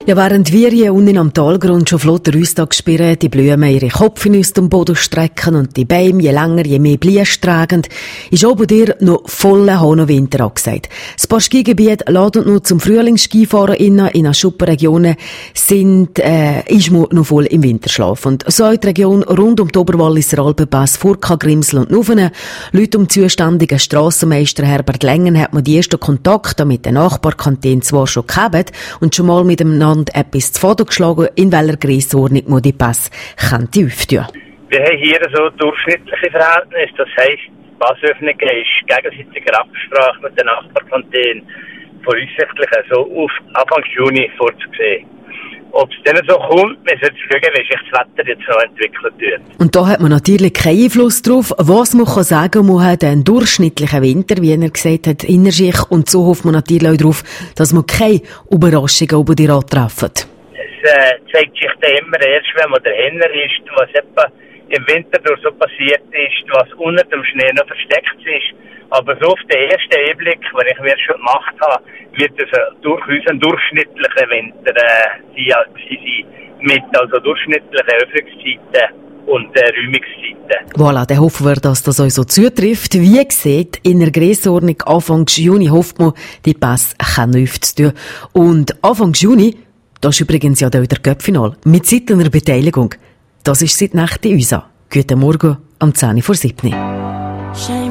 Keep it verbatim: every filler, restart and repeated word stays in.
Ja, während wir hier unten am Talgrund schon flotter Rüstag spüren, die Blumen ihre Köpfe aus dem Boden strecken und die Bäume je länger, je mehr Blüten tragen, ist oben dir noch voller Winter angesagt. Ein paar Skigebiete laden noch zum Frühlingsskifahren in, in Schuppenregionen sind, äh, ist man noch voll im Winterschlaf. Und so in der Region rund um die Oberwalliser Alpenpass, Furka, Grimsel und Nuvenen, Leute um zuständigen Strassenmeister Herbert Längen hat man die ersten Kontakte mit den Nachbarkantonen zwar schon gehabt und schon mal mit dem etwas zu Foto geschlagen, in welcher Grössenordnung man die Pass könnte öffnen. Wir haben hier so durchschnittliche Verhältnisse, das heisst, die Passöffnung ist gegenseitiger Absprache mit den Nachbarkantonen voraussichtlich so auf Anfang Juni vorzusehen. Ob es dann so kommt, müssen wir jetzt schauen, wie sich das Wetter jetzt noch entwickelt wird. Und da hat man natürlich keinen Einfluss drauf. Was man kann sagen, man hat einen durchschnittlichen Winter, wie er gesagt hat, in sich. Und so hofft man natürlich auch darauf, dass man keine Überraschungen über die Rad treffen. Es äh, zeigt sich dann immer erst, wenn man dahinter ist, was etwa im Winter durch so passiert ist, was unter dem Schnee noch versteckt ist. Aber so auf den ersten Einblick, den ich mir schon gemacht habe, wird es durchaus ein durchschnittlicher Winter äh, sein, mit also durchschnittlichen Öffnungszeiten und äh, Räumungszeiten. Voilà, dann hoffen wir, dass das euch so zutrifft. Wie gesagt, in der Grössenordnung Anfang Juni hofft man, die Pässe zu tun. Und Anfang Juni, das ist übrigens ja auch der Cup-Final, mit seitlicher Beteiligung. Das ist seit Nacht in U S A. Guten Morgen, am zehn vor sieben.